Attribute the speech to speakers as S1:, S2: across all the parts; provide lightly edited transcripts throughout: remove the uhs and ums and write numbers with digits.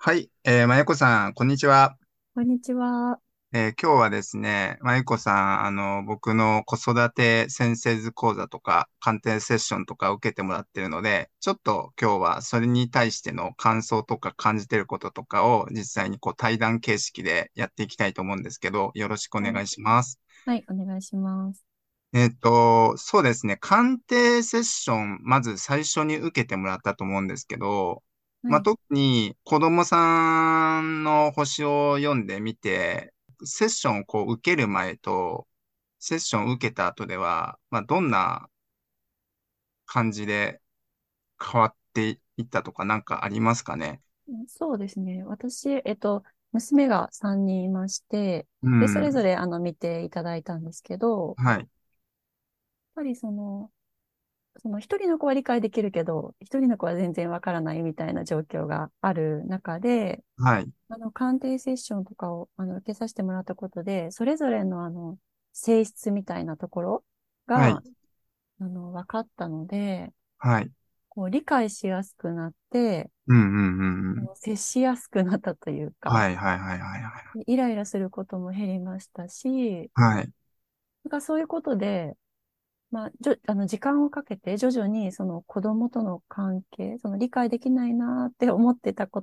S1: はい、まゆこさん、こんにちは。
S2: こんにちは。
S1: 今日はですね、まゆこさん、僕の子育て先生図講座とか、鑑定セッションとか受けてもらってるので、ちょっと今日はそれに対しての感想とか感じてることとかを実際にこう対談形式でやっていきたいと思うんですけど、よろしくお
S2: はい。
S1: 願いします。
S2: はい、お願いします。
S1: そうですね。鑑定セッション、まず最初に受けてもらったと思うんですけど、
S2: はい。
S1: 特に子供さんの星を読んでみて、セッションをこう受ける前と、セッションを受けた後では、どんな感じで変わっていったとかなんかありますかね？
S2: そうですね。私、娘が3人いまして、で、そ
S1: うん。
S2: れぞれ、見ていただいたんですけど、やっ
S1: はい。
S2: ぱり一人の子は理解できるけど、一人の子は全然わからないみたいな状況がある中で、
S1: はい。
S2: 鑑定セッションとかを、受けさせてもらったことで、それぞれの、性質みたいなところ
S1: はい。
S2: が、分かったので、
S1: はい。
S2: こう、理解しやすくなって、
S1: うんうんうんうん。
S2: 接しやすくなったというか、
S1: はいはいはいはいはい。
S2: イライラすることも減りましたし、
S1: はい。
S2: なんかそういうことで、時間をかけて徐々にその子供との関係、その理解できないなって思ってたこと、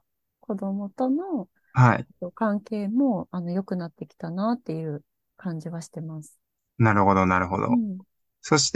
S2: 子供との
S1: はい。
S2: 関係も、良くなってきたなっていう感じはしてます。
S1: なるほどなるほど。
S2: うん。
S1: そして、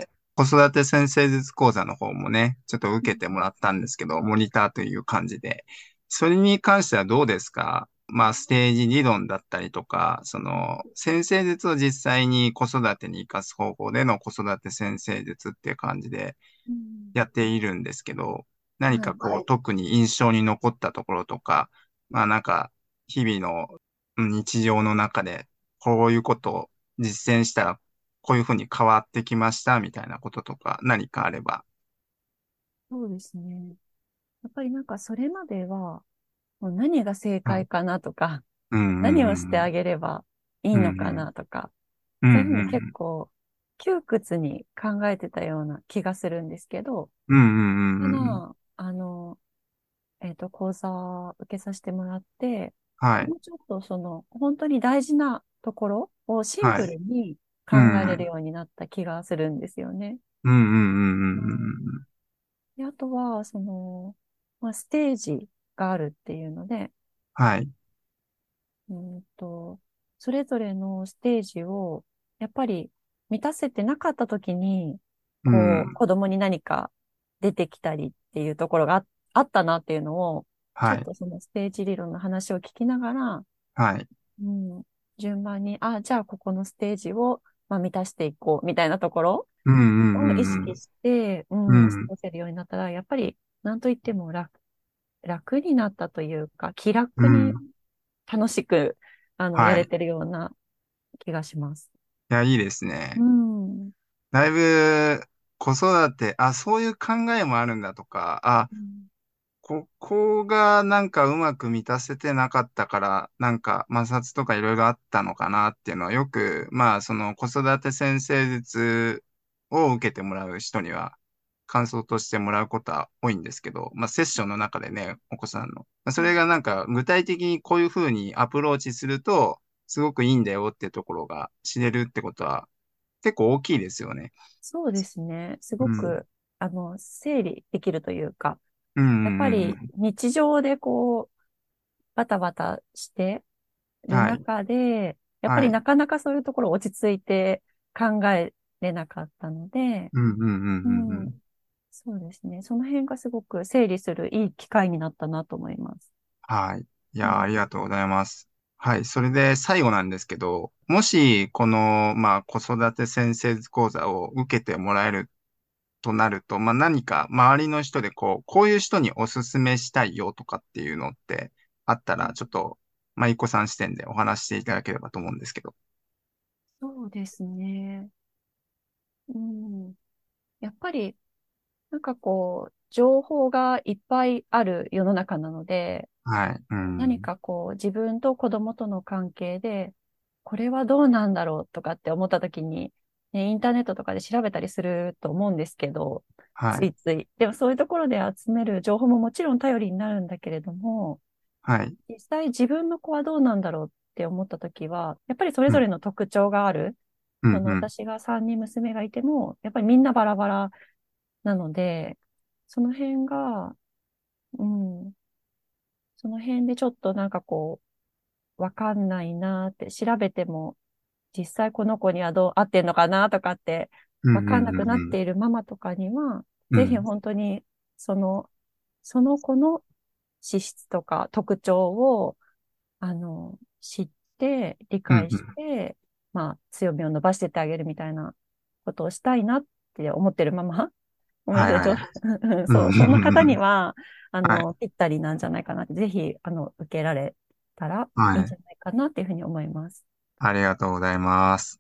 S1: 子育て先生術講座の方もね、ちょっと
S2: うん。
S1: 受けてもらったんですけど、モニターという感じで。それに関してはどうですか？ステージ理論だったりとか、先生術を実際に子育てに活かす方法での子育て先生術っていう感じで
S2: うん。
S1: やっているんですけど、何
S2: はい。
S1: かこう、特に印象に残ったところとか、なんか、日々の日常の中で、こういうことを実践したら、こういうふうに変わってきましたみたいなこととか、何かあれば。
S2: そうですね。やっぱりなんかそれまでは、もう何が正
S1: はい。
S2: 解かなとか、
S1: うん、うん、うん、
S2: 何をしてあげればいい
S1: うん、
S2: のか
S1: うん、
S2: なとか、
S1: うん、
S2: そういうふうに結
S1: うん、
S2: 構窮屈に考えてたような気がするんですけど、
S1: うん、うん、うん、うん、
S2: ただ、講座を受けさせてもらって、
S1: はい、
S2: もうちょっと本当に大事なところをシンプ
S1: はい、
S2: ルに
S1: う
S2: 考えれる
S1: ん、
S2: ようになった気がするんですよね。
S1: うん、うん、うん、
S2: うん。
S1: うん、
S2: で、あとは、ステージがあるっていうので、
S1: はい、
S2: うーんと、それぞれのステージを、やっぱり満たせてなかった時に、
S1: うん、
S2: 子供に何か出てきたりっていうところがあったなっていうのを、ちょ
S1: はい、
S2: っとそのステージ理論の話を聞きながら、
S1: はい、
S2: うん、順番に、じゃあここのステージを、満たしていこうみたいなところ
S1: うん、う
S2: を意
S1: ん、
S2: 識して、
S1: うん、
S2: 過
S1: うん、
S2: ごせるようになったら、やっぱり、なんといっても楽になったというか、気楽に
S1: うん、
S2: 楽しく、や
S1: はい。
S2: れてるような気がします。
S1: いや、いいです
S2: う
S1: ね。
S2: ん。
S1: だいぶ、子育て、そういう考えもあるんだとか、
S2: うん。
S1: ここがなんかうまく満たせてなかったから、なんか摩擦とかいろいろあったのかなっていうのはよく、その子育て先生術を受けてもらう人には感想としてもらうことは多いんですけど、セッションの中でね、お子さんの。それがなんか具体的にこういうふうにアプローチすると、すごくいいんだよってところが知れるってことは結構大きいですよね。
S2: そうですね。す
S1: うん。
S2: ごく、整理できるというか、
S1: うん
S2: やっぱ
S1: うんうん
S2: り日常でバタバタして
S1: うん。はい。
S2: る中で、やっぱ
S1: はい。
S2: りなかなかそういうところ落ち着いて考えれなかったので、
S1: うんうんうんうん
S2: う
S1: うん。
S2: ん、そうですね。その辺がすごく整理するいい機会になったなと思います。
S1: はい。いやー、あり
S2: うん。
S1: がとうございます。はい。それで最後なんですけど、もし、この、子育て先生講座を受けてもらえるとなると、何か周りの人でこういう人におすすめしたいよとかっていうのってあったら、ちょっと、いっこさん視点でお話ししていただければと思うんですけど。
S2: そうですね。うん。やっぱり、情報がいっぱいある世の中なので、
S1: はい。うん。
S2: 何か自分と子供との関係で、これはどうなんだろうとかって思った時に、 ね、インターネットとかで調べたりすると思うんですけど、
S1: はい。
S2: ついつい。でもそういうところで集める情報ももちろん頼りになるんだけれども、
S1: はい。
S2: 実際自分の子はどうなんだろうって思ったときは、やっぱりそれ
S1: うん。
S2: ぞれの特徴がある。
S1: うん。うん。
S2: 私が3人娘がいても、やっぱりみんなバラバラなので、その辺が、うん、その辺でちょっとなんかこう、わかんないなーって調べても、実際この子にはどう合ってんのかなとかって
S1: うん。
S2: わかんなくなっ
S1: うん。
S2: ているママとかには、ぜひ
S1: うん。
S2: 本当にその、その子の資質とか特徴を、知って、理
S1: うん。
S2: 解して、まあ、強みを伸ばしてってあげるみたいなことをしたいなって思ってるママ。ごめんなさい、
S1: はいはい。うん。
S2: そう、そんな方には、
S1: はい。
S2: ぴったりなんじゃないかなって、ぜひ、受けられたらいいんじ
S1: はい。
S2: ゃないかなっていうふうに思います。
S1: ありがとうございます。